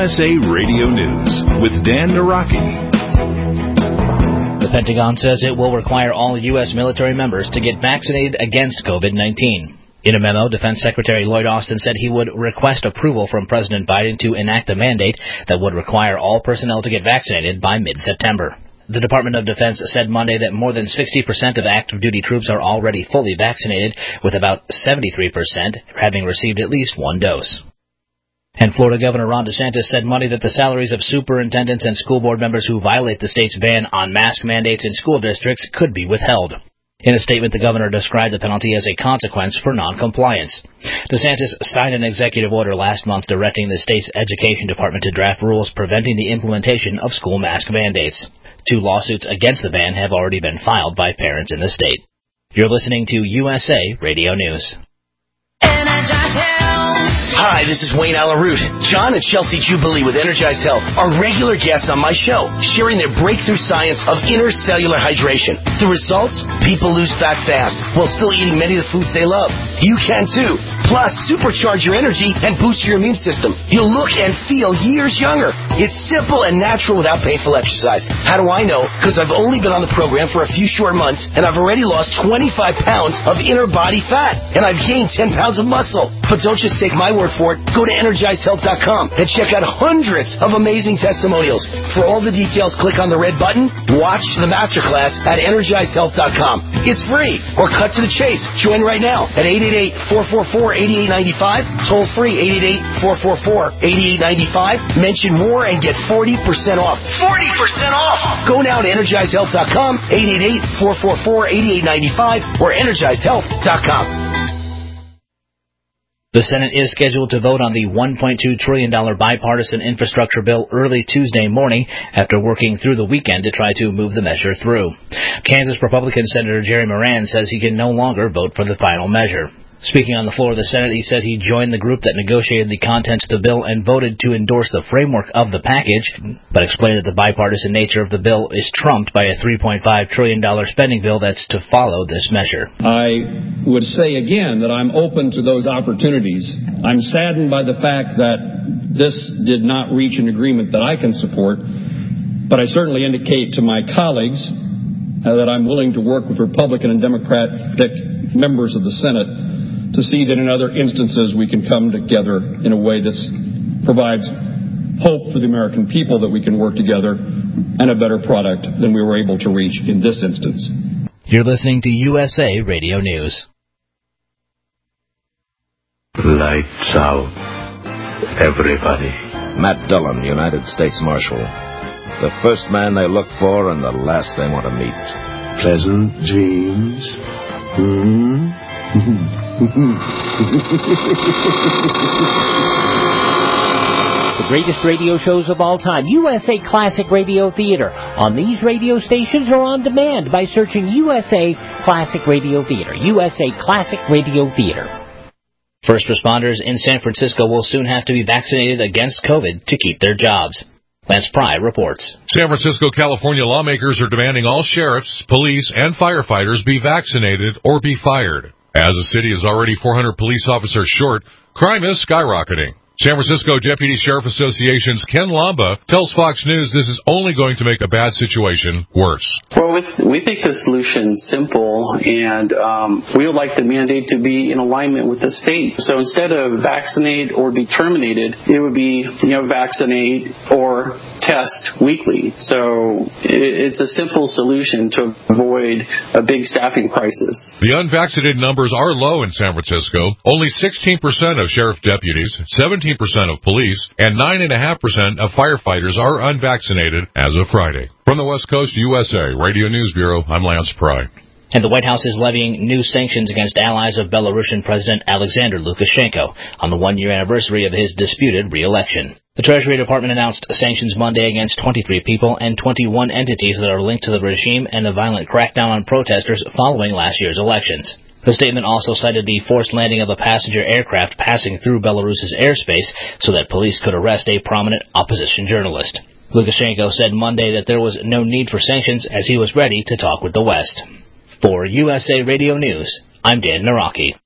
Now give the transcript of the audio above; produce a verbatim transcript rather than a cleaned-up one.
S A Radio News with Dan Naraki. The Pentagon says it will require all U S military members to get vaccinated against COVID nineteen. In a memo, Defense Secretary Lloyd Austin said he would request approval from President Biden to enact a mandate that would require all personnel to get vaccinated by mid-September. The Department of Defense said Monday that more than sixty percent of active duty troops are already fully vaccinated, with about seventy-three percent having received at least one dose. And Florida Governor Ron DeSantis said Monday that the salaries of superintendents and school board members who violate the state's ban on mask mandates in school districts could be withheld. In a statement, the governor described the penalty as a consequence for noncompliance. DeSantis signed an executive order last month directing the state's education department to draft rules preventing the implementation of school mask mandates. Two lawsuits against the ban have already been filed by parents in the state. You're listening to U S A Radio News. Hi, this is Wayne Alaroot. John and Chelsea Jubilee with Energized Health are regular guests on my show, sharing their breakthrough science of intercellular hydration. The results? People lose fat fast while still eating many of the foods they love. You can too. Plus, supercharge your energy and boost your immune system. You'll look and feel years younger. It's simple and natural without painful exercise. How do I know? Because I've only been on the program for a few short months, and I've already lost twenty-five pounds of inner body fat, and I've gained ten pounds of muscle. But don't just take my word for it. Go to energized health dot com and check out hundreds of amazing testimonials. For all the details, click on the red button. Watch the masterclass at energized health dot com. It's free, or cut to the chase. Join right now at eight eight eight, four four four, eight eight nine five. Toll free eight eight eight, four four four, eight eight nine five. Mention war and get forty percent off. forty percent off! Go now to energized health dot com, eight eight eight, four four four, eight eight nine five, or energized health dot com. The Senate is scheduled to vote on the one point two trillion dollars bipartisan infrastructure bill early Tuesday morning after working through the weekend to try to move the measure through. Kansas Republican Senator Jerry Moran says he can no longer vote for the final measure. Speaking on the floor of the Senate, he says he joined the group that negotiated the contents of the bill and voted to endorse the framework of the package, but explained that the bipartisan nature of the bill is trumped by a three point five trillion dollars spending bill that's to follow this measure. I would say again that I'm open to those opportunities. I'm saddened by the fact that this did not reach an agreement that I can support, but I certainly indicate to my colleagues uh, that I'm willing to work with Republican and Democratic members of the Senate to see that in other instances we can come together in a way that provides hope for the American people that we can work together and a better product than we were able to reach in this instance. You're listening to U S A Radio News. Lights out, everybody. Matt Dillon, United States Marshal. The first man they look for and the last they want to meet. Pleasant dreams. Hmm? The greatest radio shows of all time, U S A Classic Radio Theater, on these radio stations or on demand by searching U S A Classic Radio Theater. U S A Classic Radio Theater. First responders in San Francisco will soon have to be vaccinated against COVID to keep their jobs. Lance Pry reports. San Francisco, California lawmakers are demanding all sheriffs, police, and firefighters be vaccinated or be fired. As the city is already four hundred police officers short, crime is skyrocketing. San Francisco Deputy Sheriff Association's Ken Lamba tells Fox News this is only going to make a bad situation worse. Well, with, we think the solution is simple, and um, we would like the mandate to be in alignment with the state. So instead of vaccinate or be terminated, it would be, you know, vaccinate or test weekly. So it, it's a simple solution to avoid a big staffing crisis. The unvaccinated numbers are low in San Francisco. Only sixteen percent of sheriff deputies, seventeen percent of police, and nine point five percent of firefighters are unvaccinated as of Friday. From the West Coast, U S A Radio News Bureau, I'm Lance Pry. And the White House is levying new sanctions against allies of Belarusian President Alexander Lukashenko on the one-year anniversary of his disputed re-election. The Treasury Department announced sanctions Monday against twenty-three people and twenty-one entities that are linked to the regime and the violent crackdown on protesters following last year's elections. The statement also cited the forced landing of a passenger aircraft passing through Belarus's airspace so that police could arrest a prominent opposition journalist. Lukashenko said Monday that there was no need for sanctions as he was ready to talk with the West. For U S A Radio News, I'm Dan Naraki.